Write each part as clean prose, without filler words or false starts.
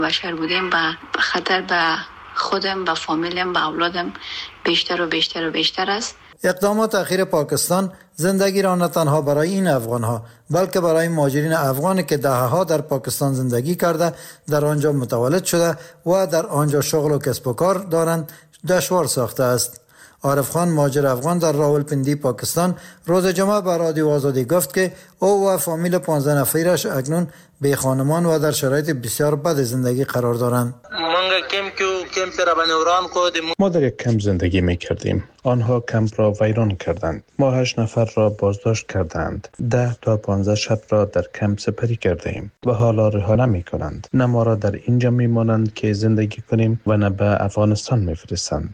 بشر بودیم و خطر به خودم، به فامیلم، به اولادم بیشتر و بیشتر و بیشتر است. اقدامات اخیر پاکستان زندگی را نه تنها برای این افغانها بلکه برای مهاجرین افغانی که دهه‌ها در پاکستان زندگی کرده، در آنجا متولد شده و در آنجا شغل و کسب و کار دارند دشوار ساخته است. عارف خان، مهاجر افغان در راولپندی پاکستان، روز جمعه به رادیو آزادی گفت که او و فامیل 15 نفرش اکنون بی خانمان و در شرایط بسیار بد زندگی قرار دارند. ما در یک کمپ زندگی می کردیم. آنها کمپ را ویران کردند. ما 8 نفر را بازداشت کردند. 10 تا 15 شب را در کمپ سپری کرده ایم و حالا رها نمی کنند. نه ما را در اینجا می مانند که زندگی کنیم و نه به افغانستان می فرستند.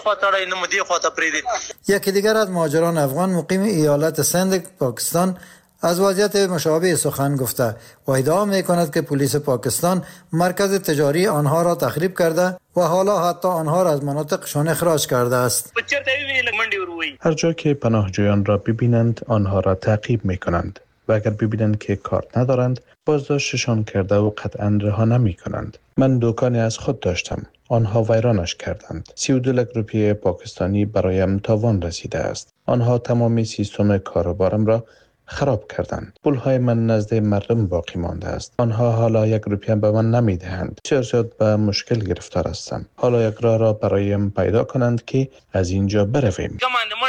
یکی دیگر از مهاجران افغان مقیم ایالت سند پاکستان از وضعیت مشابه سخن گفته و ادعا می‌کند که پلیس پاکستان مرکز تجاری آنها را تخریب کرده و حالا حتی آنها را از مناطقشان اخراج کرده است. هر جا که پناهجویان را ببینند آنها را تعقیب می‌کنند و اگر ببینند که کارت ندارند بازداشتشان کرده و قطعاً رها نمی‌کنند. من دکانی از خود داشتم. آنها ویرانش کردند. 32 لک روپیه پاکستانی برایم تاوان رسیده است. آنها تمام سیستم کاروبارم را خراب کردند. پولهای من نزد مردم باقی مانده است. آنها حالا 1 روپیه به من نمیدهند. چرا شد به مشکل گرفتار هستم. حالا یک راه را برایم پیدا کنند که از اینجا برویم.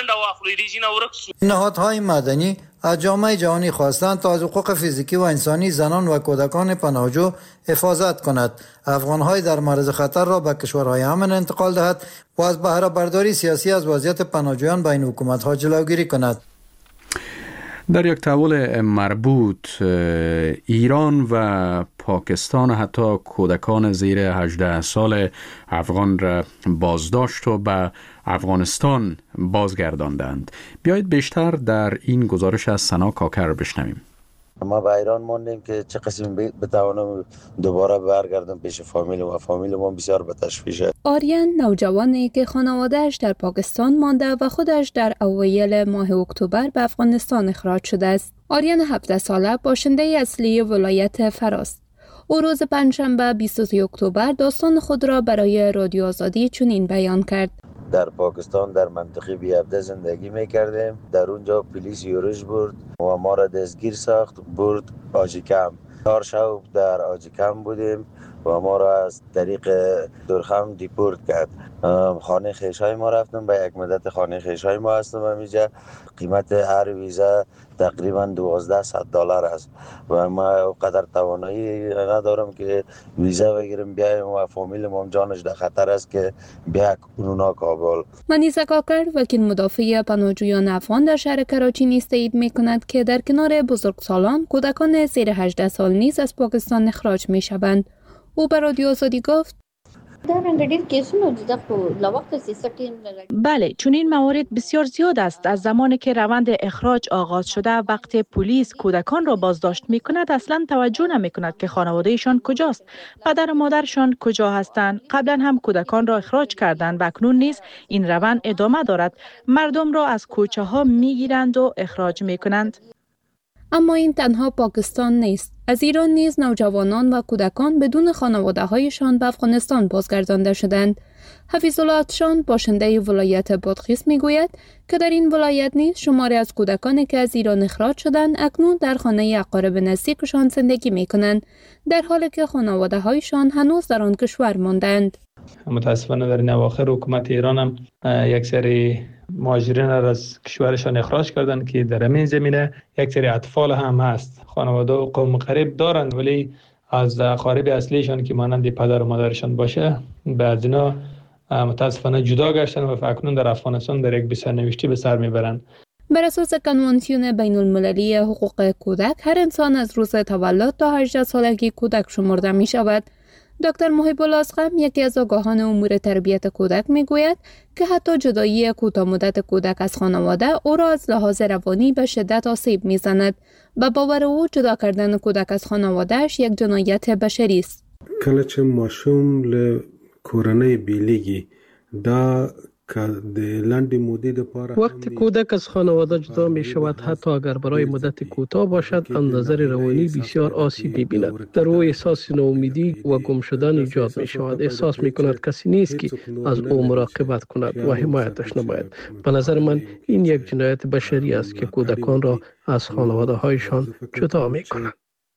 نهادهای مدنی از جامعه جهانی خواستند تا از حقوق فیزیکی و انسانی زنان و کودکان پناهجو حفاظت کند، افغانهای در معرض خطر را به کشورهای امن انتقال دهد و از بهره برداری سیاسی از وضعیت پناهجویان بین حکومت‌ها جلوگیری کند. در یک تحول مربوط ایران و پاکستان حتی کودکان زیر 18 سال افغان را بازداشت و به افغانستان بازگرداندند. بیایید بیشتر در این گزارش از سنا کاکر بشنویم. ما به ایران ماندیم که چه قسم بتوانم دوباره برگردم پیش فامیل و فامیل ما بسیار به تشویشه. آریان نوجوانی که خانواده‌اش در پاکستان مانده و خودش در اوایل ماه اکتبر به افغانستان اخراج شده است. آریان 17 ساله باشنده اصلی ولایت فراست. او روز پنجشنبه 23 اکتبر داستان خود را برای رادیو آزادی چنین بیان کرد. در پاکستان در منطقه بیابده زندگی میکردیم. در اونجا پلیس یورش برد و ما را دستگیر ساخت، برد آجیکم. 4 شب در آجیکم بودیم و ما را از طریق درخم دیپورت کرد. خانه خیشای ما رفتم، به یک مدت خانه خیشای ما هستم همینجا. قیمت هر ویزا تقریبا $1200 است و ما قدر توانایی ندارم که ویزا بگیرم بیایم و فامیل ما جانش در خطر است که بیا کنونا کابل. منیزه کاکر وکیل مدافع پناهجویان افغان در شهر کراچی نیز تایید می‌کند که در کنار بزرگسالان کودکان زیر 18 سال نیز از پاکستان اخراج می‌شوند. او به رادیو آزادی گفت: بله، چون این موارد بسیار زیاد است. از زمانی که روند اخراج آغاز شده، وقتی پلیس کودکان را بازداشت می کند اصلا توجه نمی کند که خانوادهشان کجاست، پدر و مادرشان کجا هستند. قبلا هم کودکان را اخراج کردند و اکنون نیز این روند ادامه دارد. مردم را از کوچه ها می گیرند و اخراج می کنند. اما این تنها پاکستان نیست. از ایران نیز نوجوانان و کودکان بدون خانواده‌هایشان به افغانستان بازگردانده شدند. حفیظالله اتشان باشنده ولایت بادغیس میگوید که در این ولایت نیز شماری از کودکانی که از ایران اخراج شدند اکنون در خانه اقارب نزدیکشان زندگی میکنند، در حالی که خانواده‌هایشان هنوز در آن کشور ماندند. متاسفانه در این اواخر حکومت ایران هم یک سری مهاجرین را از کشورشان اخراج کردند که در همین زمینه یک سری اطفال هم هست. خانواده و قوم قریب دارند ولی از اقارب اصلیشان که مانند پدر و مادرشان باشه بعض اینا متاسفانه جدا گشتن و اکنون در افغانستان در یک سرنوشتی به سر میبرند. بر اساس کنوانسیون بین المللی حقوق کودک هر انسان از روز تولد تا 18 سالگی کودک شمرده می شود. دکتر محب الاسقم یکی از آگاهان امور تربیت کودک میگوید که حتی جدایی کوتاه مدت کودک از خانواده او را از لحاظ روانی به شدت آسیب میزند. به باور او جدا کردن کودک از خانوادهش یک جنایت بشری است. کله چې ماشوم له کورنۍ بیلیږي دا وقتی کودک از خانواده جدا می شود، حتی اگر برای مدت کوتاه باشد، از نظر روانی بسیار آسیب می بیند. در او احساس ناامیدی و گم شدن ایجاد می شود. احساس می کند کسی نیست که از او مراقبت کند و حمایتش نماید. به نظر من این یک جنایت بشری است که کودکان را از خانواده هایشان جدا می کند.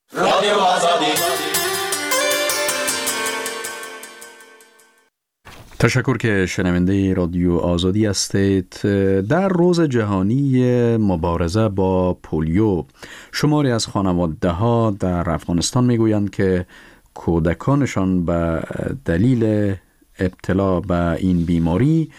تشکر که شنونده رادیو آزادی هستید. در روز جهانی مبارزه با پولیو، شماری از خانواده ها در افغانستان میگویند که کودکانشان به دلیل ابتلا به این بیماری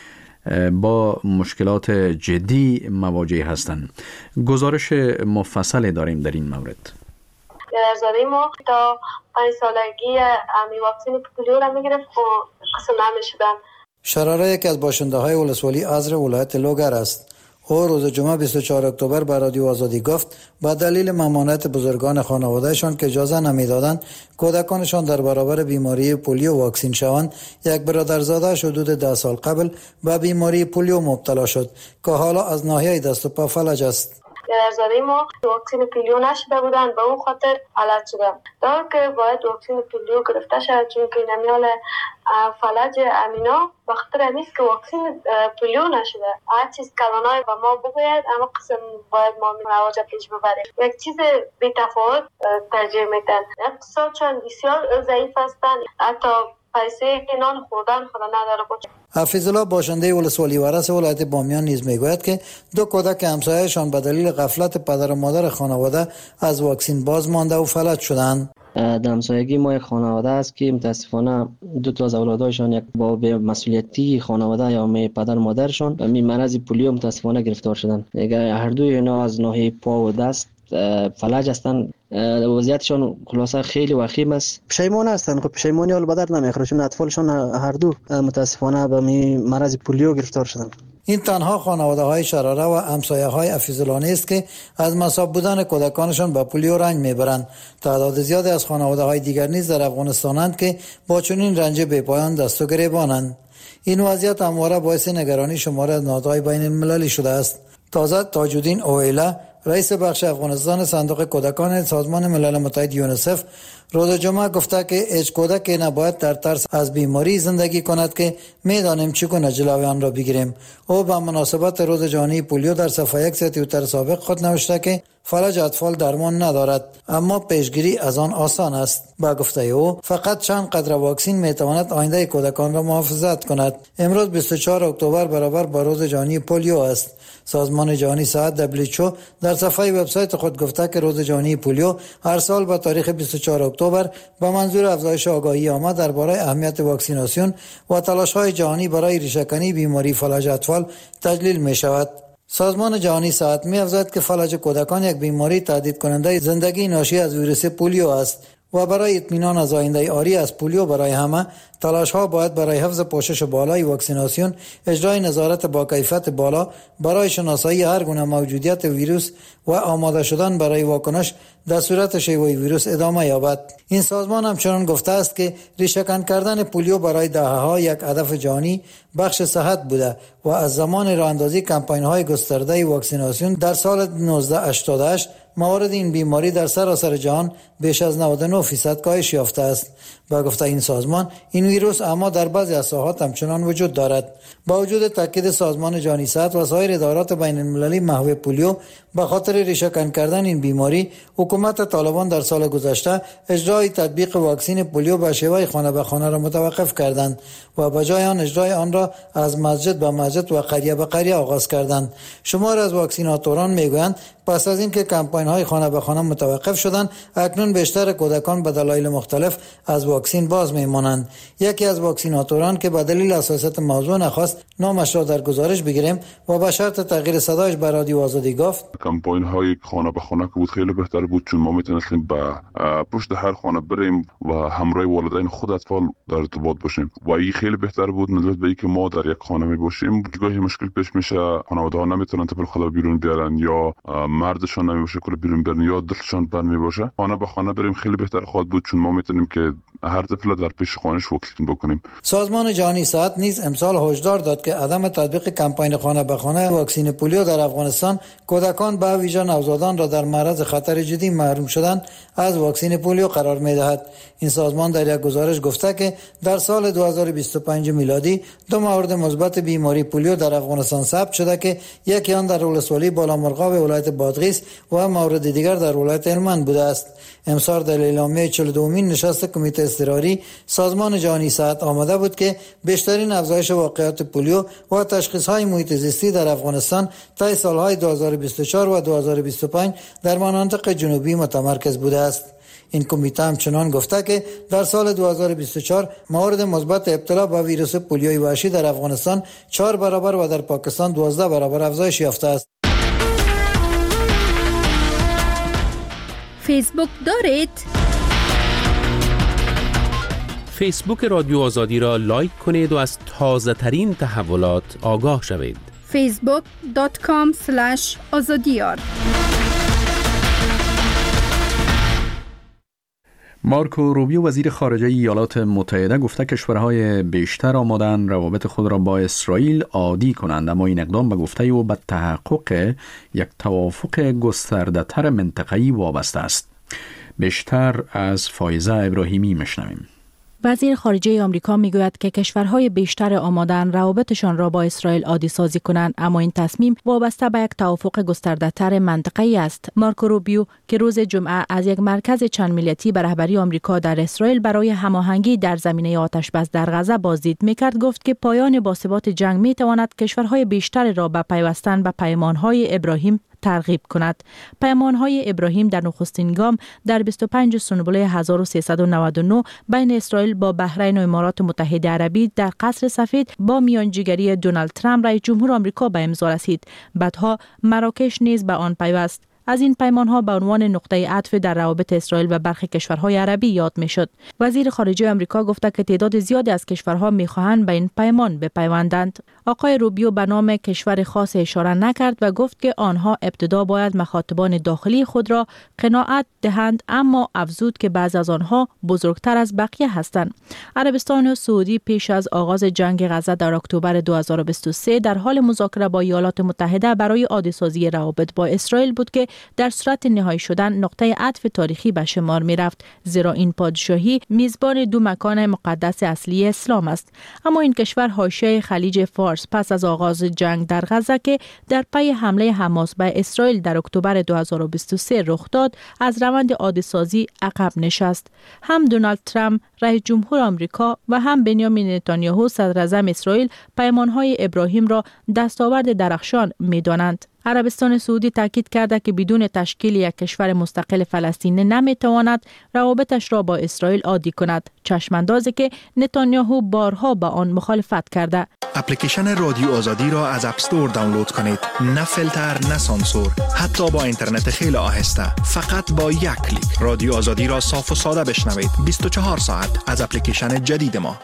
با مشکلات جدی مواجه هستند. گزارش مفصلی داریم در این مورد. پدرزاده ما تا 5 سالگی واکسن پولیو را میگرفت و قسم نمیشدن. شراره یکی از باشنده های ولسوالی ازر ولایت لوگر است. او روز جمعه 24 اکتبر به رادیو آزادی گفت با دلیل ممانعت بزرگان خانوادهشان که اجازه نمیدادند کودکانشان در برابر بیماری پولیو واکسین شوند، یک برادرزاده حدود 10 سال قبل به بیماری پولیو مبتلا شد که حالا از ناحیه دست و پا فلج است. پدرزاده ما واکسن پولیو نشده بودن، به اون خاطر علت شدم دار که باید واکسن پولیو گرفته شد، چون که نمیال فلج امینا بخاطر نیست که واکسن پولیو نشده. هر چیز کلانای به ما بگوید اما قسم باید ما رواج پیش ببریم. یک چیز بی تفاوت ترجیح میدن. اقتصادشان بسیار ضعیف هستن، حتی پیسه نان خوردن خدا نداره بود. حفیظالله باشنده ولسوالی ورس ولایت بامیان نیز میگوید که 2 کودک همسایه‌شان به دلیل غفلت پدر و مادر خانواده از واکسین باز مانده و فلج شدند. در همسایگی ما یک خانواده است که متاسفانه 2 از اولادایشان یک با مسئولیتی خانواده یا پدر و مادرشان به مرض پولیو متاسفانه گرفتار شدند. هر دوی اینا از ناحیه پا و دست فلج هستند. وضعیتشان خلاصه خیلی وخیم است. پشیمان هستند. خب پشیمانی حال به در نمیخوره چون اطفالشان هر دو متاسفانه به مرض پولیو گرفتار شدند. این تنها خانواده های شراره و همسایه های حفیظالله نیست که از مصاب بودن کودکانشان به پولیو رنج میبرند. تعداد زیادی از خانواده های دیگر نیز در افغانستانند که با چنین رنج بی‌پایان دست و گریبانند. این وضعیت همواره باعث نگرانی شماری از نهادهای بین المللی شده است. تازه تاج‌الدین اویلا، رئیس بخش افغانستان صندوق کودکان سازمان ملل متحد یونیسف، روز جمعه گفته که هیچ کودکی نباید در ترس از بیماری زندگی کند که میدانیم چگونه جلوی آن را بگیریم. او به مناسبت روز جهانی پولیو در صفحه یک توییتر سابق خود نوشته که فلج اطفال درمان ندارد، اما پیشگیری از آن آسان است. با گفته او فقط چند قطره واکسن میتواند آینده کودکان را محافظت کند. امروز 24 اکتبر برابر با روز جهانی پولیو است. سازمان جهانی صحت WHO در صفحه وبسایت خود گفته که روز جهانی پولیو هر سال به تاریخ 24 اکتبر به منظور افزایش آگاهی عامه درباره اهمیت واکسیناسیون و تلاش‌های جهانی برای ریشه‌کنی بیماری فلج اطفال تجلیل می شود. سازمان جهانی صحت می افزاید که فلج کودکان یک بیماری تهدید کننده زندگی ناشی از ویروس پولیو است و برای اطمینان از آینده آری از پولیو برای همه، تلاش‌ها باید برای حفظ پوشش بالای واکسیناسیون، اجرای نظارت با کیفیت بالا برای شناسایی هر گونه موجودیت ویروس و آماده شدن برای واکنش در صورت شیوع ویروس ادامه یابد. این سازمان همچنان گفته است که ریشه‌کن کردن پولیو برای دهه‌ها یک هدف جهانی بخش صحت بوده و از زمان راه‌اندازی کمپاین‌های گسترده واکسیناسیون در سال 1988 موارد این بیماری در سراسر جهان بیش از 99% کاهش یافته است. با گفته این سازمان، این ویروس اما در بعضی از ساحات همچنان وجود دارد. با وجود تاکید سازمان جهانی صحت و سایر ادارات بین المللی محو پولیو به خاطر ریشه‌کن کردن این بیماری، حکومت طالبان در سال گذشته اجرای تطبیق واکسن پولیو به شیوه خانه به خانه را متوقف کردند و به جای آن اجرای آن را از مسجد به مسجد و قریه به قریه آغاز کردند. شمار از واکسیناتوران میگویند پس از اینکه کمپاین‌های خانه به خانه متوقف شدند، اکنون بیشتر کودکان به دلایل مختلف از واکسن باز میمانند. یکی از واکسیناتوران که به دلیل حساسیت موضوع نخواست نامش را در گزارش بگیریم و به شرط تغییر صدایش به رادیو آزادی گفت: کمپاین‌های خانه به خانه که بود خیلی بهتر بود، چون ما میتونستیم به پشت هر خانه بریم و همراه والدین خود اطفال در ارتباط باشیم و این خیلی بهتر بود نسبت به اینکه ما در یک خانه می باشیم. گاهی مشکل پیش میشه، خانواده‌ها نمیتونن طفل خود بیرون بیارن یا مردشان نمیشه کل بیرون برن یا دلشان بند میباشه. خانه به خانه بریم خیلی بهتر خواهد بود، چون ما میتونیم که هر طفل در پیش خانه‌اش واکسین بکنیم. سازمان جهانی صحت نیز امسال هشدار داد که عدم تطبیق کمپاین خانه به خانه واکسن پولیو در افغانستان کودکان به ویژه نوزادان را در معرض خطر جدی محروم شدن از واکسن پولیو قرار می‌دهد. این سازمان در یک گزارش گفته که در سال 2025 میلادی 2 مورد مثبت بیماری پولیو در افغانستان ثبت شده که یکی آن در ولسوالی بالامرغاب ولایت بادغیس و مورد دیگر در ولایت هلمند بوده است. امسال در اعلامیه 42مین نشست کمیته اضطراری سازمان جهانی صحت آمده بود که بیشترین افزایش واقعات پولیو و تشخیص‌های محیط زیستی در افغانستان طی سال‌های 2024 و 2025 در مناطق جنوبی متمرکز بوده است. این کمیته همچنان گفته که در سال 2024 موارد مثبت ابتلا به ویروس پولیوی وحشی در افغانستان 4 برابر و در پاکستان 12 برابر افزایش یافته است. فیسبوک دارید؟ فیسبوک رادیو آزادی را لایک کنید و از تازه ترین تحولات آگاه شوید. facebook.com/azadiyar. مارکو روبیو وزیر خارجه ایالات متحده گفته کشورهای بیشتر آماده‌اند روابط خود را با اسرائیل عادی کنند، اما این اقدام به گفته او به تحقق یک توافق گسترده‌تر منطقه‌ای وابسته است. بیشتر از فایزه ابراهیمی میشنویم. وزیر خارجه آمریکا میگوید که کشورهای بیشتر آماده‌اند روابطشان را با اسرائیل عادی سازی کنند، اما این تصمیم وابسته به یک توافق گسترده‌تر منطقه‌ای است. مارکو روبیو که روز جمعه از یک مرکز چند ملیتی به رهبری آمریکا در اسرائیل برای هماهنگی در زمینه آتش‌بس در غزه بازدید میکرد، گفت که پایان باثبات جنگ میتواند کشورهای بیشتر را به پیوستن به پیمانهای ابراهیم ترغیب کند. پیمانهای ابراهیم در نخستین گام در 25 سنبله 1399 بین اسرائیل با بحرین و امارات متحده عربی در قصر سفید با میانجیگری دونالد ترامپ رئیس جمهور آمریکا به امضا رسید. بعدها مراکش نیز به آن پیوست. از این پیمانها به عنوان نقطه عطف در روابط اسرائیل و برخی کشورهای عربی یاد میشد. وزیر خارجه آمریکا گفته که تعداد زیادی از کشورها میخواهند به این پیمان بپیوندند. آقای روبیو به نام کشور خاص اشاره نکرد و گفت که آنها ابتدا باید مخاطبان داخلی خود را قناعت دهند، اما افزود که بعضی از آنها بزرگتر از بقیه هستند. عربستان و سعودی پیش از آغاز جنگ غزه در اکتبر 2023 در حال مذاکره با ایالات متحده برای عادی سازی روابط با اسرائیل بود که در صورت نهایی شدن نقطه عطف تاریخی به شمار می رفت، زیرا این پادشاهی میزبان 2 مکان مقدس اصلی اسلام است. اما این کشور حاشیه خلیج فارس پس از آغاز جنگ در غزه که در پی حمله حماس به اسرائیل در اکتبر 2023 رخ داد، از روند عادی سازی عقب نشست. هم دونالد ترامپ رئیس جمهور آمریکا و هم بنیامین نتانیاهو صدر اعظم اسرائیل پیمانهای ابراهیم را دستاورد درخشان می‌دانند. عربستان سعودی تاکید کرده که بدون تشکیل یک کشور مستقل فلسطین نمیتواند روابطش را با اسرائیل عادی کند، چشماندازی که نتانیاهو بارها با آن مخالفت کرده. اپلیکیشن رادیو آزادی را از اپ استور دانلود کنید. نه فیلتر، نه سانسور، حتی با اینترنت خیلی آهسته. فقط با یک کلیک رادیو آزادی را صاف و ساده بشنوید. 24 ساعت از اپلیکیشن جدید ما.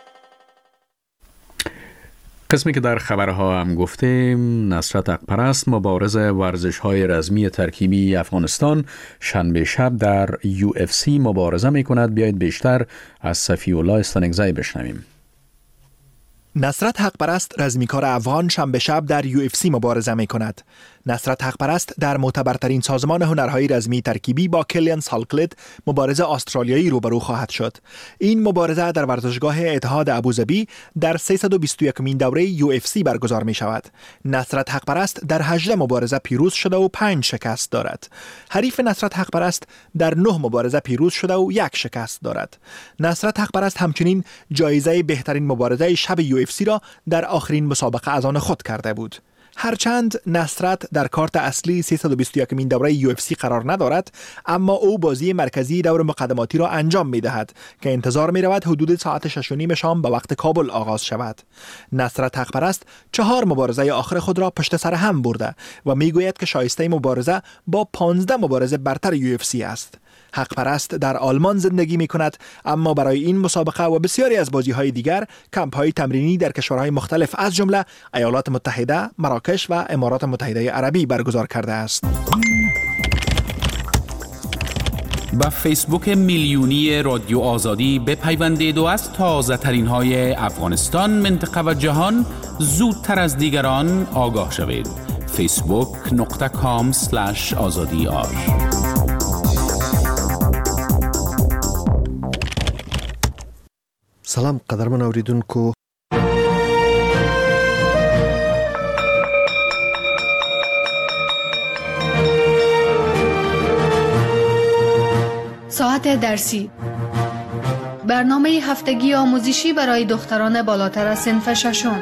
قسمی که در خبرها هم گفتیم، نصرت حقپرست مبارز ورزش‌های رزمی ترکیبی افغانستان شنبه شب در UFC مبارزه می‌کند. بیایید بیشتر از صفی‌الله استانکزی بشنویم. نصرت حقپرست رزمیکار افغان شنبه شب در UFC مبارزه می‌کند. نصرت حقپرست در معتبرترین سازمان هنرهای رزمی ترکیبی با کلیان سالکلت مبارز استرالیایی روبرو خواهد شد. این مبارزه در ورزشگاه اتحاد ابوظبی در 321مین دوره UFC برگزار می شود. نصرت حقپرست در 18 مبارزه پیروز شده و 5 شکست دارد. حریف نصرت حقپرست در 9 مبارزه پیروز شده و 1 شکست دارد. نصرت حقپرست همچنین جایزه بهترین مبارزه شب UFC را در آخرین مسابقه از آن خود کرده بود. هرچند نصرت در کارت اصلی 321مین دوره UFC قرار ندارد، اما او بازی مرکزی دور مقدماتی را انجام می دهد که انتظار می رود حدود ساعت 6:30 شام به وقت کابل آغاز شود. نصرت حقپرست 4 مبارزه آخر خود را پشت سر هم برده و می گوید که شایسته مبارزه با 15 مبارزه برتر UFC است. حقپرست در آلمان زندگی می کند، اما برای این مسابقه و بسیاری از بازی‌های دیگر کمپ‌های تمرینی در کشورهای مختلف از جمله ایالات متحده، مراکش و امارات متحده عربی برگزار کرده است. به فیسبوک میلیونی رادیو آزادی بپیوندید و از تازه ترین های افغانستان، منطقه و جهان زودتر از دیگران آگاه شوید. facebook.com/azadiar. سلام قدرمن اوریدونکو. ساعت درسی، برنامه هفتگی آموزشی برای دختران بالاتر از صنف ششم.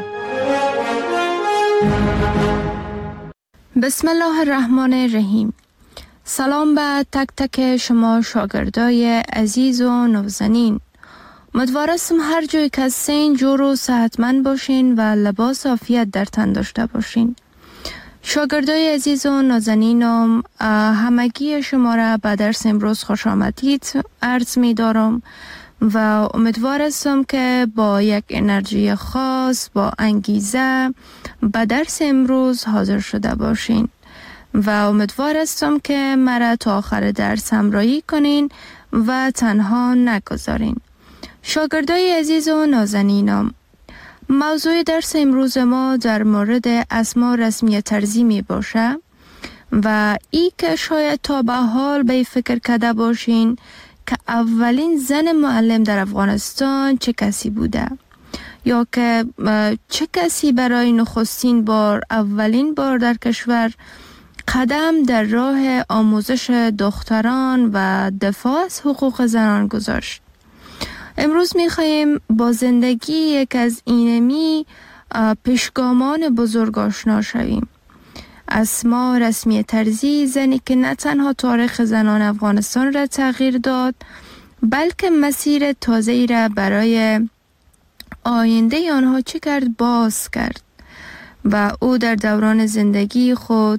بسم الله الرحمن الرحیم. سلام به تک تک شما شاگردای عزیز و نازنین. امیدوارم هر جای که هستین جور و صحتمند باشین و لباس عافیت در تن داشته باشین. شاگردای عزیز و نازنینم، همگی شما را به درس امروز خوش آمدید عرض می دارم و امیدوار هستم که با یک انرژی خاص، با انگیزه به درس امروز حاضر شده باشین و امیدوار هستم که مرا تا آخر درس همراهی کنین و تنها نگذارین. شاگردای عزیز و نازنینم، موضوع درس امروز ما در مورد اسما رسمی طرزی می باشه و ای که شاید تا به حال به فکر کرده باشین که اولین زن معلم در افغانستان چه کسی بوده یا که چه کسی برای نخستین بار، اولین بار در کشور قدم در راه آموزش دختران و دفاع از حقوق زنان گذاشت. امروز می‌خوایم با زندگی یک از اینمی پیشگامان بزرگ آشنا شویم. اسما رسمی طرزی، زنی که نه تنها تاریخ زنان افغانستان را تغییر داد بلکه مسیر تازه‌ای را برای آینده آنها چه کرد باز کرد و او در دوران زندگی خود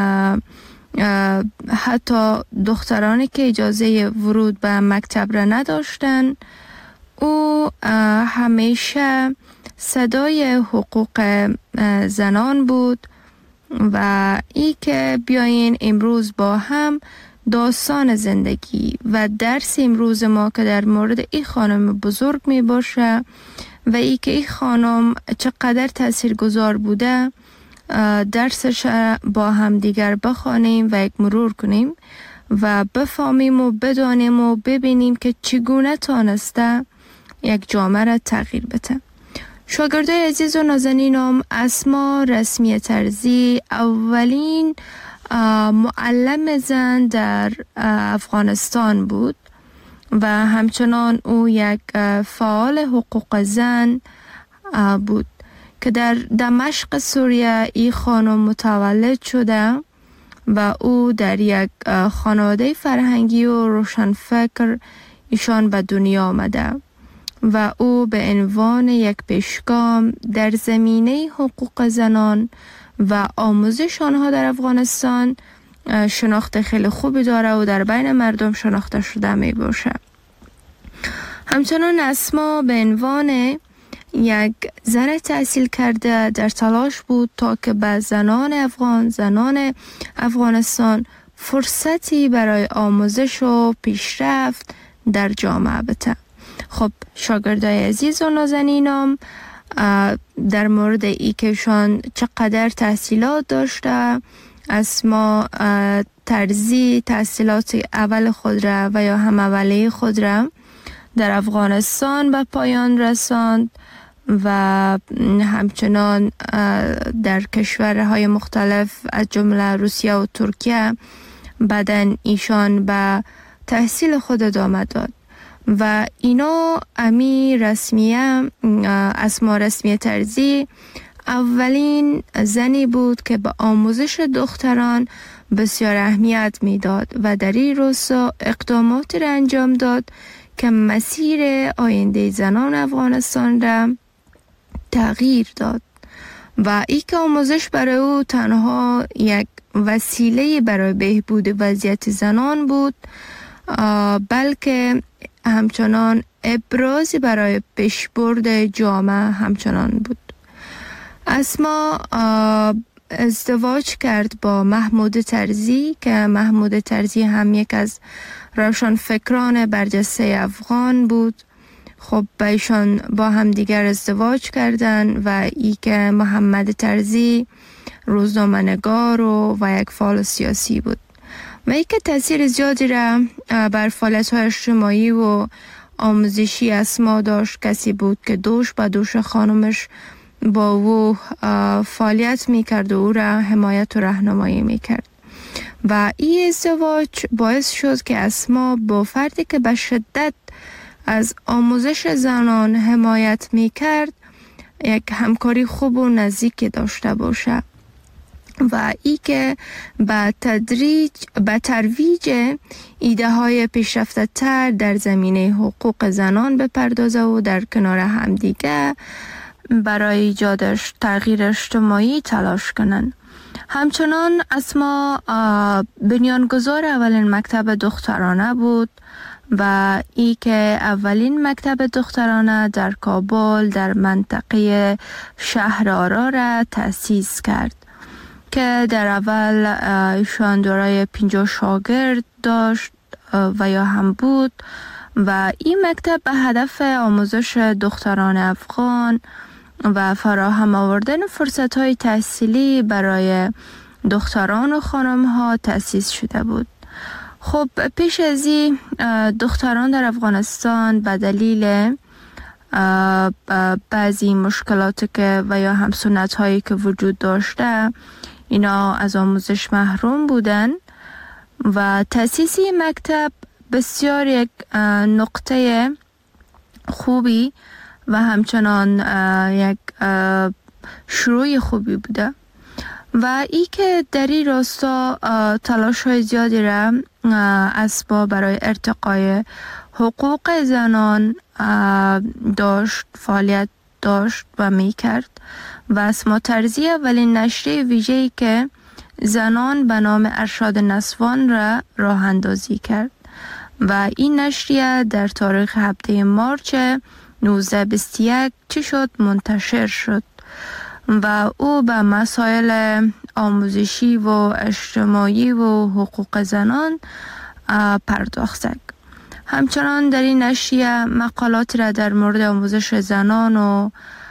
حتی دخترانی که اجازه ورود به مکتب را نداشتند، او همیشه صدای حقوق زنان بود و ای که بیاین امروز با هم داستان زندگی و درس امروز ما که در مورد این خانم بزرگ می باشه و ای که این خانم چقدر تاثیرگذار بوده درسش با هم دیگر بخوانیم و یک مرور کنیم و بفهمیم و بدانیم و ببینیم که چگونه تانسته یک جامعه را تغییر بده. شاگردای عزیز و نازنینم، اسما رسمی طرزی اولین معلم زن در افغانستان بود و همچنان او یک فعال حقوق زن بود که در دمشق سوریه این خانم متولد شده و او در یک خانواده فرهنگی و روشنفکر ایشان به دنیا آمده و او به عنوان یک پیشگام در زمینه حقوق زنان و آموزش آنها در افغانستان شناخت خیلی خوبی داره و در بین مردم شناخته شده می باشه. همچنان اسما به عنوان یک زن تحصیل کرده در تلاش بود تا که به زنان افغانستان فرصتی برای آموزش و پیشرفت در جامعه بده. خب شاگردای عزیز و نازنینم، در مورد ای که شان چقدر تحصیلات داشته، اسما طرزی تحصیلات اول خود را و یا هم اولیه خود را در افغانستان به پایان رساند و همچنان در کشورهای مختلف از جمله روسیه و ترکیه بعدن ایشان به تحصیل خود ادامه داد و اینا اسما رسمی طرزی اولین زنی بود که به آموزش دختران بسیار اهمیت میداد و در این راستا اقداماتی را انجام داد که مسیر آینده زنان افغانستان را تغییر داد و این که آموزش برای او تنها یک وسیله برای بهبود وضعیت زنان بود بلکه همچنان ابرازی برای پیشبرد جامعه همچنان بود. اسما ازدواج کرد با محمود طرزی که محمود طرزی هم یک از روشنفکران برجسته افغان بود. خب ایشان با هم دیگر ازدواج کردند و ای که محمد طرزی روزنامه‌نگار و یک فعال سیاسی بود و ای که تاثیر زیادی را بر فعالیت‌های اجتماعی و آموزشی اسما داشت. کسی بود که دوش به دوش خانمش با او فعالیت میکرد و او را حمایت و راهنمایی میکرد و این ازدواج باعث شد که اسما با فردی که به شدت از آموزش زنان حمایت میکرد یک همکاری خوب و نزدیکی داشته باشه و ای که به ترویج ایده های پیشرفته تر در زمینه حقوق زنان بپردازه و در کنار همدیگه برای ایجادش تغییر اجتماعی تلاش کنند. همچنان اسما بنیانگذار اولین مکتب دخترانه بود و ای که اولین مکتب دخترانه در کابل در منطقه شهر آرا را تأسیس کرد که در اول ایشان دارای 50 شاگرد داشت و یا هم بود و این مکتب به هدف آموزش دختران افغان و فراهم آوردن فرصت‌های تحصیلی برای دختران و خانم‌ها تأسیس شده بود. خب پیش از این دختران در افغانستان به دلیل بعضی مشکلات که و یا هم سنت‌هایی که وجود داشته اینا از آموزش محروم بودن و تأسیس مکتب بسیار یک نقطه خوبی و همچنان یک شروع خوبی بوده و ای که در این راستا تلاش های زیادی را اسبا برای ارتقای حقوق زنان داشت، فعالیت داشت و می کرد و اسما طرزی اولین نشریه ویژه‌ای که زنان به نام ارشاد نسوان را راه اندازی کرد و این نشریه در تاریخ 7 مارچ 1921 چی شد منتشر شد و او به مسائل آموزشی و اجتماعی و حقوق زنان پرداخت. همچنان در این نشریه مقالات را در مورد آموزش زنان و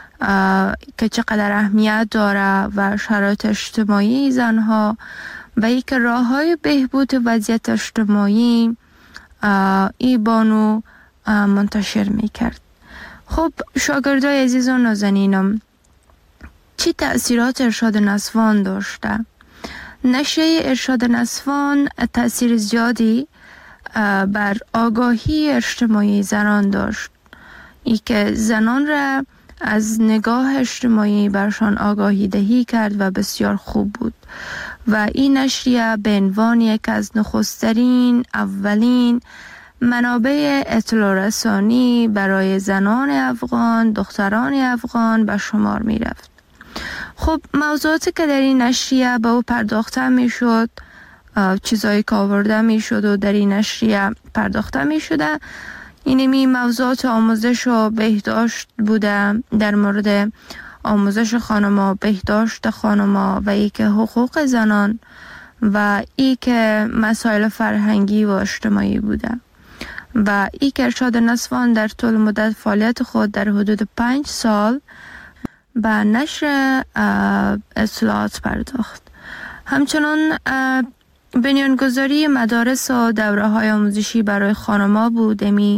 که چقدر اهمیت داره و شرایط اجتماعی زنها و ای که راه های بهبود وضعیت اجتماعی ای بانو منتشر می کرد. خب شاگردای عزیز و نازنینم، چی تأثیرات ارشاد نسوان داشته؟ نشریه ارشاد نسوان تأثیر زیادی بر آگاهی اجتماعی زنان داشت. ای که زنان را از نگاه اجتماعی برشان آگاهی دهی کرد و بسیار خوب بود و این نشریه به عنوان یک از نخسترین اولین منابع اطلاع رسانی برای زنان افغان، دختران افغان به شمار می رفت. خب موضوعاتی که در این نشریه به او پرداخته می شد، چیزایی که آورده می شد و در این نشریه پرداخته می شده، اینمی موضوعات آموزش و بهداشت بوده، در مورد آموزش خانما، بهداشت خانما و ای که حقوق زنان و ای که مسائل فرهنگی و اجتماعی بوده و ای که ارشاد نسوان در طول مدت فعالیت خود در حدود 5 سال به نشر اطلاعات پرداخت. همچنان بنیانگذاری مدارس و دوره های آموزشی برای خانما بود. امی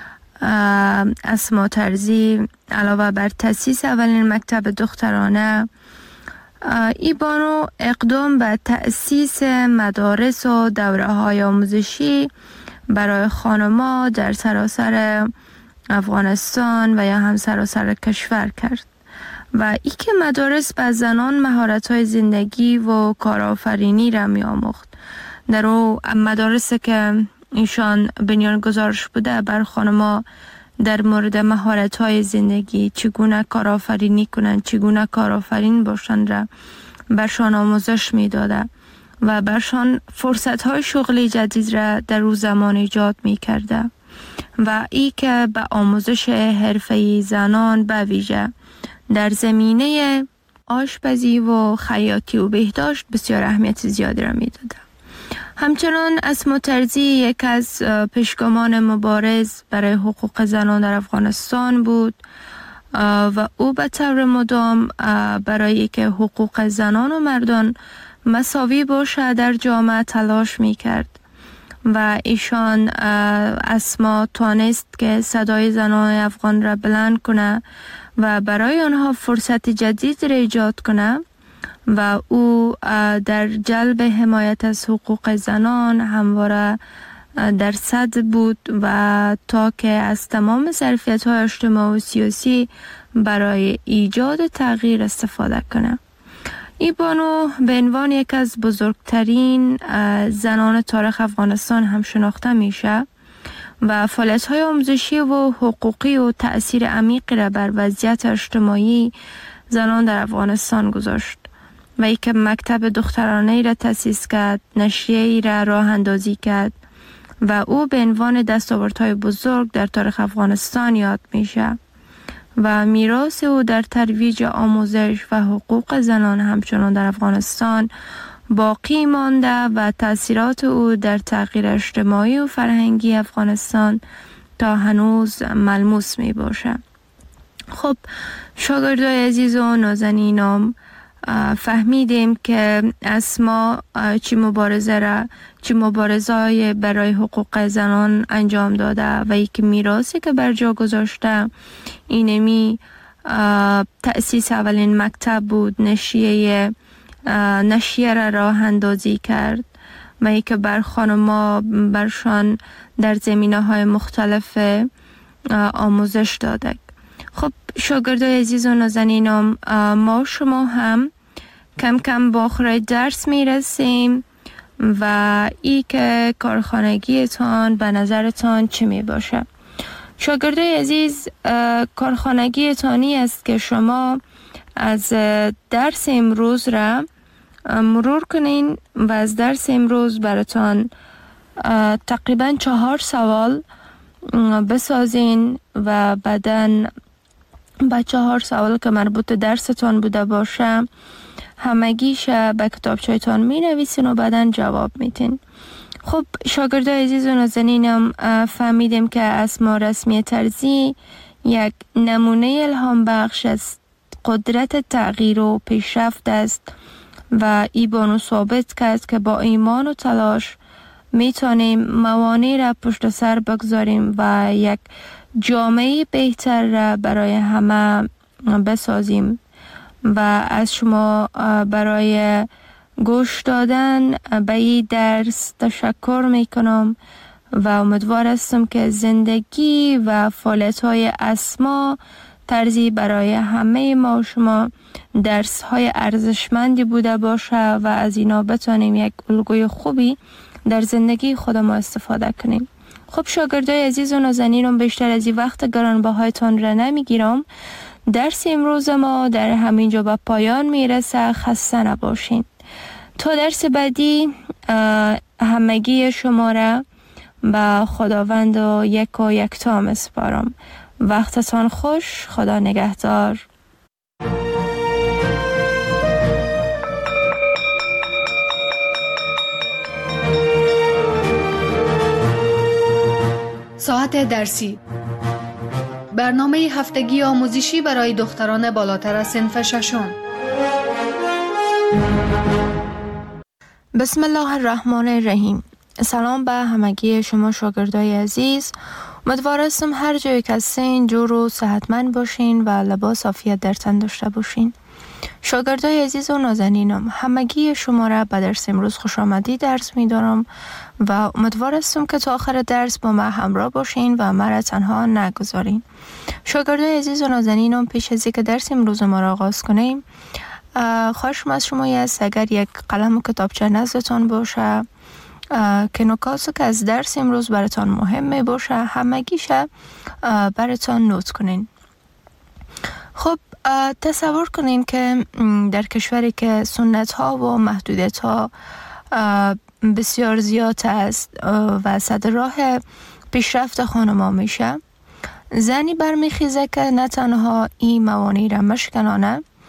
اسما طرزی علاوه بر تأسیس اولین مکتب دخترانه ای بانو اقدام به تأسیس مدارس و دوره های آموزشی برای خانما در سراسر افغانستان و یا هم سراسر کشور کرد و ای که مدارس به زنان مهارت‌های زندگی و کارآفرینی را می‌آموخت. در او مدارسی که ایشان بنیانگذارش بوده بر خانما در مورد مهارت‌های زندگی، چگونه کارآفرینی کنند، چگونه کارآفرین باشند را برشان آموزش می‌داده و برشان فرصت‌های شغلی جدید را در او زمان ایجاد می‌کرده و ای که به آموزش حرفه‌ای زنان به ویژه در زمینه آشپزی و خیاطی و بهداشت بسیار اهمیت زیادی را می‌داده. همچنان اسما ترزی یک از پیشگامان مبارز برای حقوق زنان در افغانستان بود و او به طور مدام برای که حقوق زنان و مردان مساوی باشه در جامعه تلاش می کرد و ایشان اسما توانست که صدای زنان افغان را بلند کنه و برای آنها فرصت جدید را ایجاد کنه و او در جلب حمایت از حقوق زنان همواره در صدر بود و تا که از تمام ظرفیت‌های اجتماعی و سیاسی برای ایجاد تغییر استفاده کنه. این بانو به عنوان یک از بزرگترین زنان تاریخ افغانستان هم شناخته میشه و فعالیت‌های آموزشی و حقوقی و تأثیر عمیقی را بر وضعیت اجتماعی زنان در افغانستان گذاشت و ای که مکتب دخترانه را تأسیس کرد، نشریه را راه اندازی کرد و او به عنوان دستاوردهای بزرگ در تاریخ افغانستان یاد میشه و میراث او در ترویج آموزش و حقوق زنان همچنان در افغانستان باقی مانده و تأثیرات او در تغییر اجتماعی و فرهنگی افغانستان تا هنوز ملموس می باشه. خب شاگردای عزیز و نازنینم، فهمیدیم که اسما چی مبارزه برای حقوق زنان انجام داده و یک میراثی که بر جا گذاشته اینمی تأسیس اولین مکتب بود، نشریه را راه اندازی کرد و یک بر خانما برشان در زمینه‌های مختلف آموزش داده. خب شاگردای عزیز و نازنینم، ما شما هم کم کم با آخر درس میرسیم و ای که کارخانگیتان به نظرتان چی می باشه؟ شاگردای عزیز، کارخانگیتانی است که شما از درس امروز را مرور کنین و از درس امروز براتان تقریبا 4 سوال بسازین و بعدن با 4 سوال که مربوط درستان بوده باشه همگیش به کتابچه‌تان می نویسین و بعدن جواب میتین. خب شاگردای عزیز و نازنینم، فهمیدیم که اسما رسمی ترزی یک نمونه الهام بخش از قدرت تغییر و پیشرفت است و ای بانو ثابت کرد که با ایمان و تلاش میتونیم موانع را پشت سر بگذاریم و یک جامعه بهتر را برای همه بسازیم و از شما برای گوش دادن به این درس تشکر میکنم و امیدوار هستم که زندگی و فعالیت‌های اسما ترزی برای همه ما و شما درس‌های ارزشمندی بوده باشه و از اینا بتونیم یک الگوی خوبی در زندگی خود ما استفاده کنیم. خب شاگردای عزیز و نازنینم، بیشتر از این وقت گرانبهایتان را نمیگیرم. درس امروز ما در همینجا به پایان میرسه. خسته نباشین. تا درس بعدی همگی شما را به خداوند و یکتا میسپارم. وقتتان خوش. خدا نگهدار. ساعت درسی، برنامه هفتگی آموزشی برای دختران بالاتر از صنف ششم. بسم الله الرحمن الرحیم. سلام به همگی شما شاگردای عزیز. امیدوار هستم هر جایی که هستین جور و صحتمند باشین و لباس عافیت در تن داشته باشین. شاگردای عزیز و نازنینم، همگی شما را به درس امروز خوش آمدید درس می دارم و امیدوار هستم که تا آخر درس با من همراه باشین و مرا تنها نگذارین. شاگردای عزیز و نازنینم، پیش از اینکه درس امروز ما را آغاز کنیم، خواهشم از شما است اگر یک قلم و کتابچه نزدتان باشه که نکاتی که از درس امروز براتان مهمه باشه همگیشه براتان نوت کنین. خب تصور کنین که در کشوری که سنت ها و محدودیت ها بسیار زیاد است و صد راه پیشرفت خانما میشه، زنی برمیخیزه که نه تنها این موانع را مشکنانه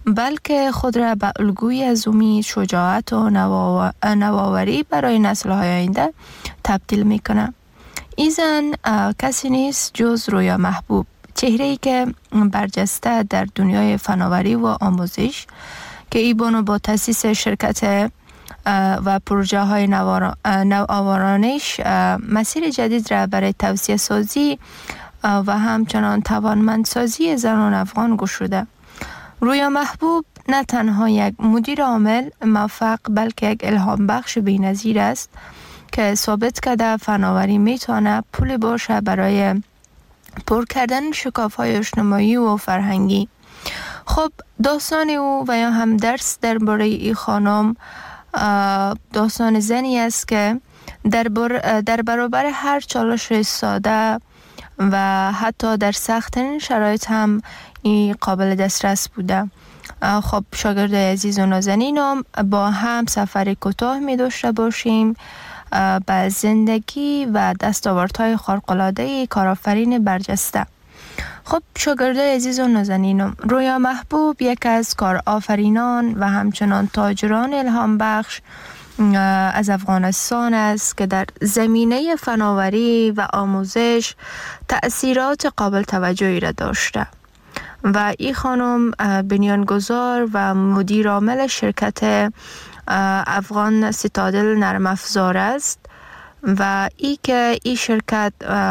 بلکه خود را به الگوی از امید، شجاعت و نوآوری برای نسل‌های آینده تبدیل می‌کنه. این زن کسی نیست جز رویا محبوب، چهره‌ای که برجسته در دنیای فناوری و آموزش که ای بانو با تأسیس شرکت و پروژه های نوآورانش مسیر جدید را برای توسعه سازی و همچنان توانمندسازی زنان افغان گشوده. رویا محبوب نه تنها یک مدیر عامل موفق بلکه یک الهام بخش بی‌نظیر است که ثابت کرده فناوری میتونه پول باشه برای پر کردن شکاف‌های اجتماعی و فرهنگی. خب داستان او و یا هم درس درباره این خانم داستان زنی است که در برابر هر چالش ساده و حتی در سخت‌ترین شرایط هم این قابل دسترس بوده. خب شاگرد عزیز و نازنینم با هم سفر کوتاه می داشته باشیم به زندگی و دستاوردهای خارق‌العاده کارآفرین برجسته. خب شاگردای عزیز و نازنینم، رویا محبوب یک از کارآفرینان و همچنان تاجران الهام بخش از افغانستان است که در زمینه فناوری و آموزش تأثیرات قابل توجهی را داشته و این خانم بنیانگذار و مدیر عامل شرکت افغان سیتادل نرم افزار است و که این شرکت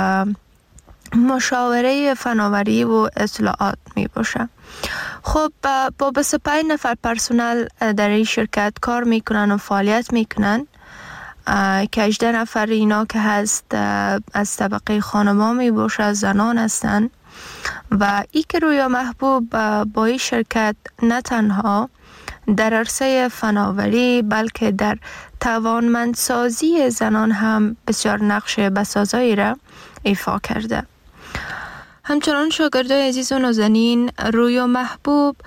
مشاوره فناوری و اطلاعات می باشه. خب با 25 نفر پرسنل در این شرکت کار میکنن و فعالیت میکنن که 18 نفر اینا که هست از طبقه خانما می باشه، زنان هستن و ای که رویا محبوب با این شرکت نه تنها در عرصه فناوری بلکه در توانمندسازی زنان هم بسیار نقش بسازایی را ایفا کرده. همچنان شاگردای عزیز و نازنین، رویا محبوب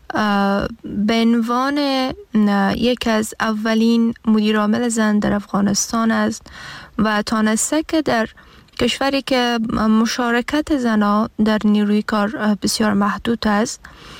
به عنوان یک از اولین مدیرعامل زن در افغانستان است و تانسته که در کشوری که مشارکت زنان در نیروی کار بسیار محدود است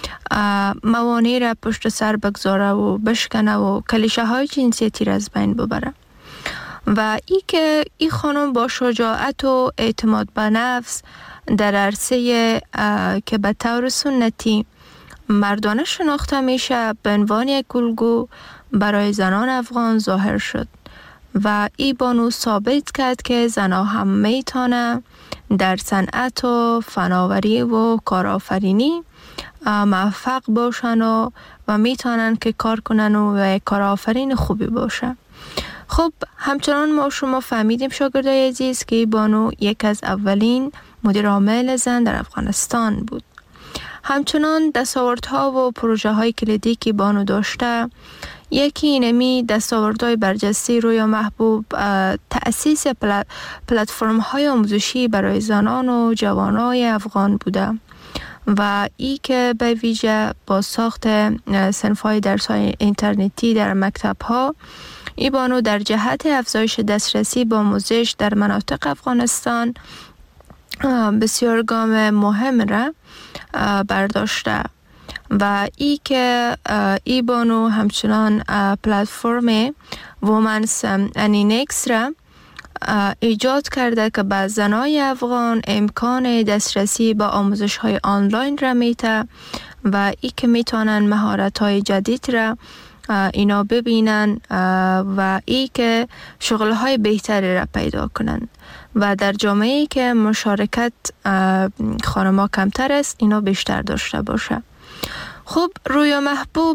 موانع را پشت سر بگذاره و بشکنه و کلیشه های جنسیتی را از بین ببره و که این خانم با شجاعت و اعتماد به نفس در عرصه که به طور سنتی مردانه شناخته میشه به عنوان یک الگو برای زنان افغان ظاهر شد و این بانو ثابت کرد که زنها هم میتونه در صنعت و فناوری و کارآفرینی موفق باشن و میتونن که کار کنن و کارآفرین خوبی باشه. خب همچنان ما شما فهمیدیم شاگردای عزیز که بانو یک از اولین مدیر عامل زن در افغانستان بود. همچنان دستاوردها و پروژه های کلیدی که بانو داشته، یکی اینمی دستاوردهای برجسته رویا محبوب تأسیس پلتفرم های آموزشی برای زنان و جوانای افغان بوده و ای که به ویژه با ساخت صنف‌های درس‌های اینترنتی در مکتب‌ها ای بانو در جهت افزایش دسترسی به آموزش در مناطق افغانستان بسیار گام مهم را برداشته و ای که ای بانو همچنان پلتفرم وومنز انینکس را ایجاد کرده که به زنای افغان امکان دسترسی به آموزش های آنلاین را میده و ای که میتونن مهارت های جدید را اینا ببینن و ای که شغل های بهتری را پیدا کنن و در جامعه‌ای که مشارکت خانم‌ها کمتر است اینا بیشتر داشته باشه. خب رویا محبوب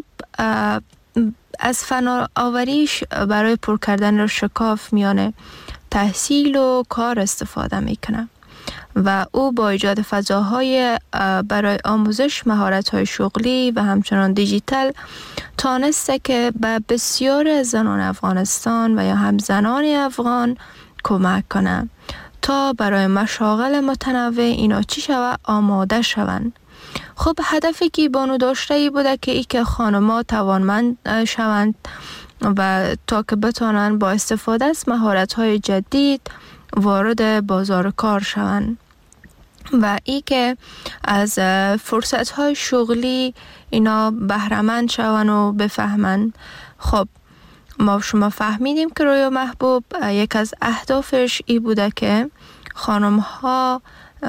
از فناوریش برای پر کردن شکاف میانه تحصیل و کار استفاده میکنه و او با ایجاد فضاهای برای آموزش مهارت‌های شغلی و همچنان دیجیتال تانسته که به بسیار از زنان افغانستان و یا هم زنان افغان کمک کنه تا برای مشاغل متنوع اینا چی شود آماده شوند. خب هدفی که بانو داشته ای بوده که ای که خانم‌ها توانمند شوند و تا که بتانن با استفاده از مهارت‌های جدید وارد بازار کار شوند و ای که از فرصت‌های شغلی اینا بهره‌مند شون و بفهمن. خب ما شما فهمیدیم که رویا محبوب یک از اهدافش ای بوده که خانم‌ها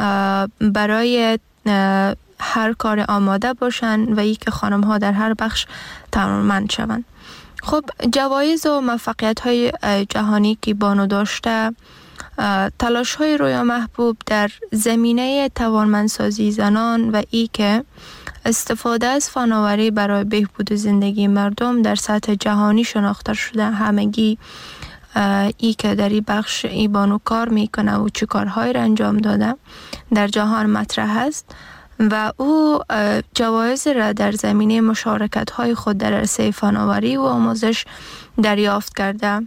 برای هر کار آماده باشن و ای که خانم‌ها در هر بخش توانمند شوند. خب جوایز و موفقیت‌های جهانی که بانو داشته، تلاش‌های رویا محبوب در زمینه توانمندسازی زنان و ای که استفاده از فناوری برای بهبود زندگی مردم در سطح جهانی شناخته شده. همگی ای که در این بخش ای بانو کار میکنه و چه کارهایی را انجام داده در جهان مطرح است و او جوایز را در زمینه مشارکت های خود در عرصه فناوری و آموزش دریافت کرده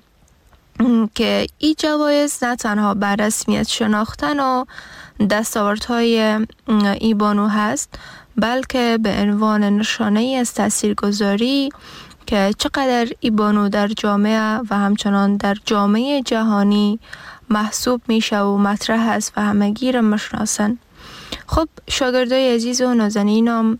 که این جوایز نه تنها بر رسمیت شناختن و دستاوردهای ای بانو هست، بلکه به عنوان نشانه از تاثیرگذاری که چقدر ای بانو در جامعه و همچنان در جامعه جهانی محسوب میشه و مطرح است و همگی را میشناسن. خب شاگردای عزیز و نازنینم،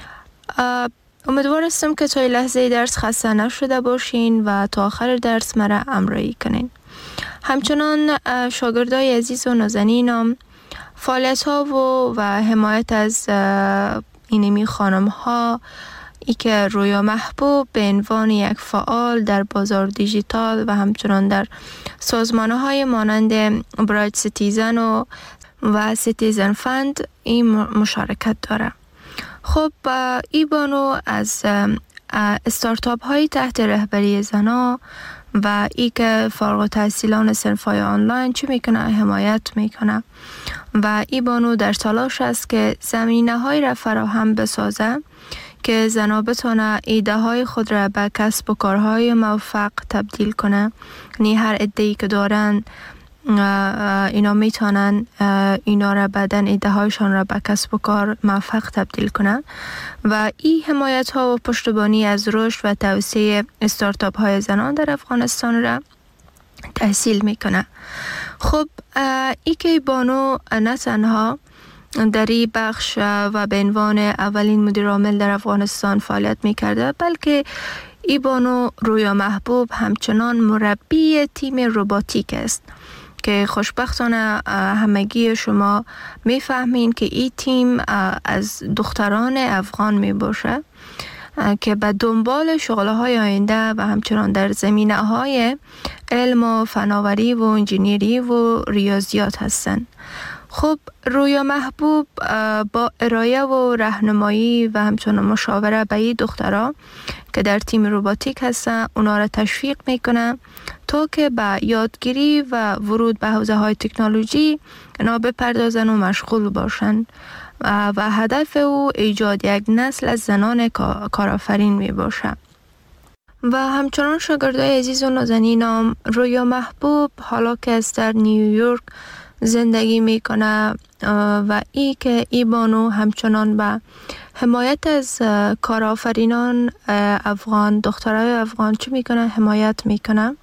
امیدوار هستم که تا لحظه درس خسته نشده باشین و تا آخر درس مرا همراهی کنین. همچنان شاگردای عزیز و نازنینم، فعالیت ها و حمایت از اینمی خانم ها ای که رویا محبوب به عنوان یک فعال در بازار دیجیتال و همچنان در سازمان های مانند برایت سیتیزن و سیتیزن فند این مشارکت داره. خب ای بانو از استارتاپ های تحت رهبری زنا و ای که فارغ التحصیلان صنف‌های آنلاین چی میکنه؟ حمایت میکنه و ای بانو در تلاش است که زمینه های را فراهم بسازه که زنا بتونه ایده های خود را به کسب و کارهای موفق تبدیل کنه. یعنی هر ایده‌ای که دارن اینا میتونن اینا را بعدن ایده هایشان را به کسب و کار موفق تبدیل کنن و این حمایت ها و پشتیبانی از رشد و توسعه استارتاپ های زنان در افغانستان را تحصیل میکنه. خب ای که بانو نه تنها در این بخش و به عنوان اولین مدیر عامل در افغانستان فعالیت میکرده، بلکه ای بانو رویا محبوب همچنان مربی تیم روباتیک است که خوشبختانه همگی شما میفهمین که این تیم از دختران افغان می باشه که به دنبال شغل‌های آینده و همچنان در زمینه‌های علم و فناوری و انجینیری و ریاضیات هستند. خب رویا محبوب با ارائه و راهنمایی و همچنان مشاوره به این دخترها که در تیم روباتیک هستن اونا را تشویق میکنه تا که به یادگیری و ورود به حوزه های تکنولوژی اینا بپردازن و مشغول باشن و هدف او ایجاد یک نسل از زنان کارآفرین می باشه. و همچنان شاگردای عزیز و نازنینم، رویا محبوب حالا که از در نیویورک زندگی میکنه و ای که ای بانو همچنان به حمایت از کارآفرینان افغان، دخترای افغان چی میکنه؟ حمایت میکنه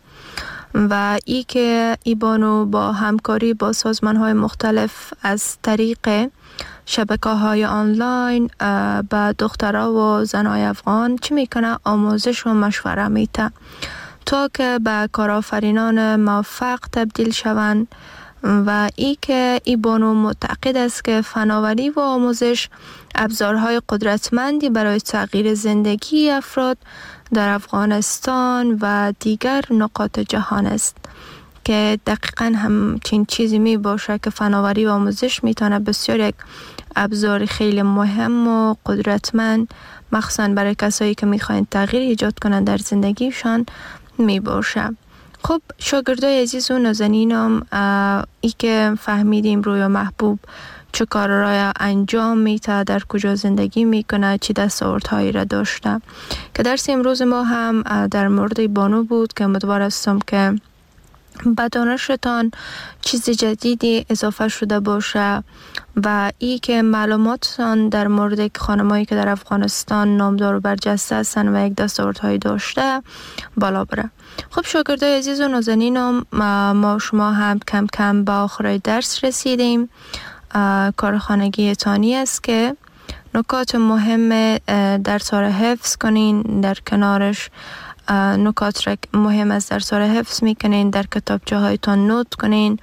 و ای که ای بانو با همکاری با سازمان های مختلف از طریق شبکه‌های آنلاین به دخترها و زنای افغان چی میکنه؟ آموزش و مشوره میده تا که به کارآفرینان موفق تبدیل شوند و ای که ای بانو معتقد است که فناوری و آموزش ابزارهای قدرتمندی برای تغییر زندگی افراد در افغانستان و دیگر نقاط جهان است که دقیقاً همچین چیزی می باشه که فناوری و آموزش میتونه بسیار یک ابزار خیلی مهم و قدرتمند مخصوصاً برای کسایی که میخواین تغییر ایجاد کنن در زندگیشان می باشه. خب شاگردای عزیز و نازنینم، ای که فهمیدیم رویا محبوب چه کار را انجام میده، در کجا زندگی میکنه، چی دستاوردهایی را داشته، که درس امروز ما هم در مورد بانو بود که امیدوار هستم که به دانشتان چیز جدیدی اضافه شده باشه و ای که معلوماتتان در مورد خانمایی که در افغانستان نامدار و برجسته هستن و یک دستاوردهایی داشته بالا بره. خب شاگردای عزیز و نازنینم، ما شما هم کم کم به آخر درس رسیدیم. کارخانگی تانی است که نکات مهم درس را حفظ کنین، در کنارش نکات را مهم از درس را حفظ میکنین، در کتابچه هایتان نوت کنین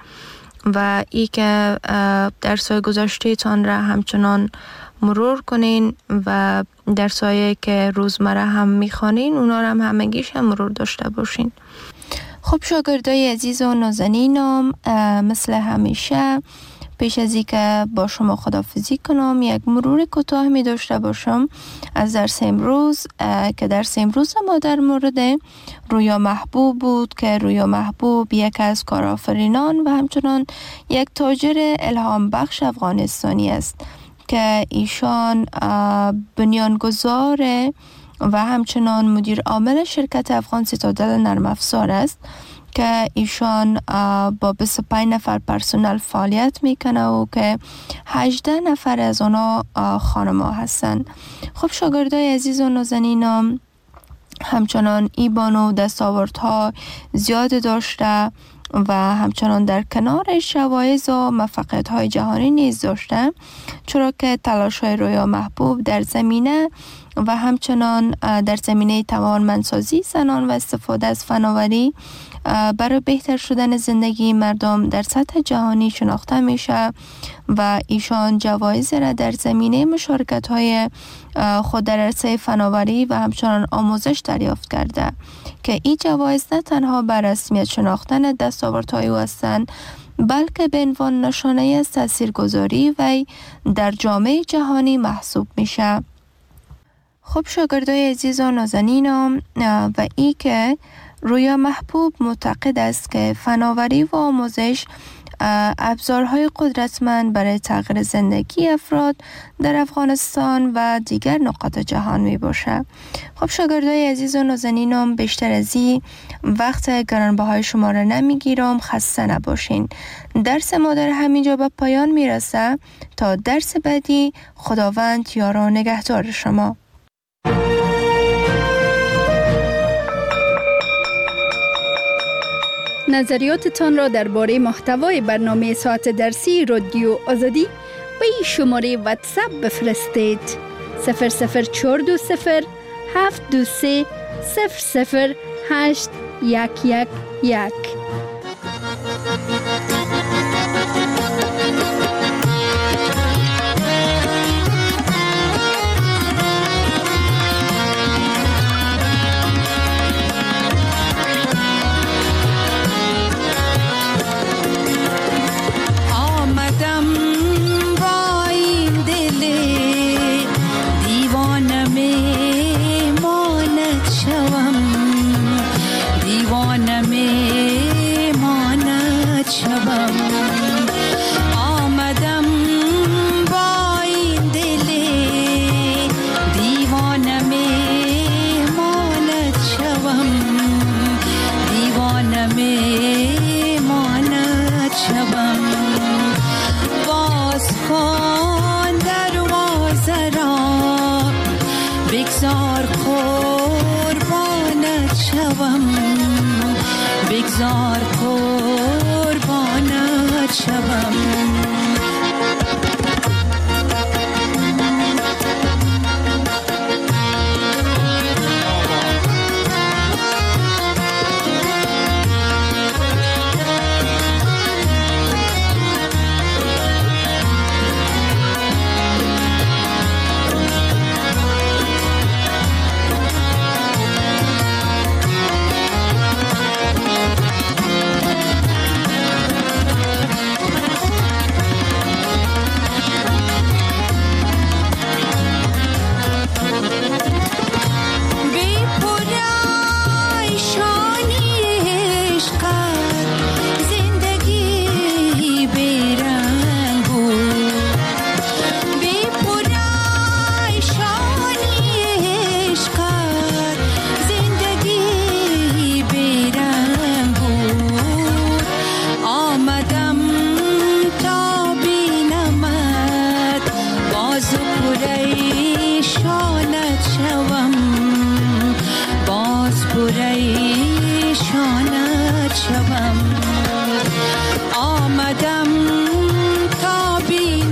و ای که درس های گذشته تان را همچنان مرور کنین و درس هایی که روزمره هم میخوانین اونا را هم همگیش هم مرور داشته باشین. خب شاگردای عزیز و نازنینم، مثل همیشه پیش از اینکه با شما خداحافظی کنم یک مرور کوتاه می داشته باشم از درس امروز که درس امروز ما در مورد رویا محبوب بود که رویا محبوب یک از کارآفرینان و همچنان یک تاجر الهام بخش افغانستانی است که ایشان بنیانگذار و همچنان مدیر عامل شرکت افغان سیتادل نرم افزار است که ایشان با 25 نفر پرسنل فعالیت میکنه و که 18 نفر از اونا خانم‌ها هستن. خب شاگردای عزیز و نازنینم، همچنان ای بانو دستاوردها زیاد داشته و همچنان در کنارش جوایز و موفقیت‌های جهانی نیز داشته، چرا که تلاش‌های رویا محبوب در زمینه و همچنان در زمینه توانمندسازی زنان و استفاده از فناوری برای بهتر شدن زندگی مردم در سطح جهانی شناخته میشه و ایشان جوایز را در زمینه مشارکت‌های خود در عرصه فناوری و همچنان آموزش دریافت کرده که این جوایز نه تنها بر رسمیت شناختن دستاوردهای او هستند، بلکه به عنوان نشانه از تاثیرگذاری وی در جامعه جهانی محسوب میشه. خب شاگردای عزیز و نازنینم، و ای که رویا محبوب معتقد است که فناوری و آموزش ابزارهای قدرتمند برای تغییر زندگی افراد در افغانستان و دیگر نقاط جهان می باشه. خب شاگردای عزیز و نازنینم، بیشتر از این وقت گرانبهای شما را نمیگیرم، خسته نباشین. درس ما در همینجا به پایان میرسه. تا درس بعدی، خداوند یار و نگهدار شما. نظریاتتان را درباره محتوای برنامه ساعت درسی رادیو آزادی به این شماره واتساپ بفرستید: 00420 723 00811. بگذار قربانت شوم. آمدم تا بینم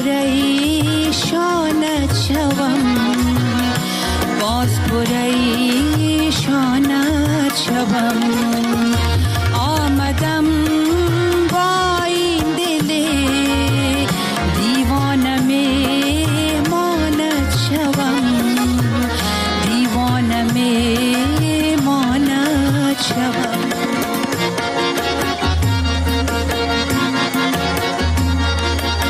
پریشانت شوم، باز پریشانت شوم.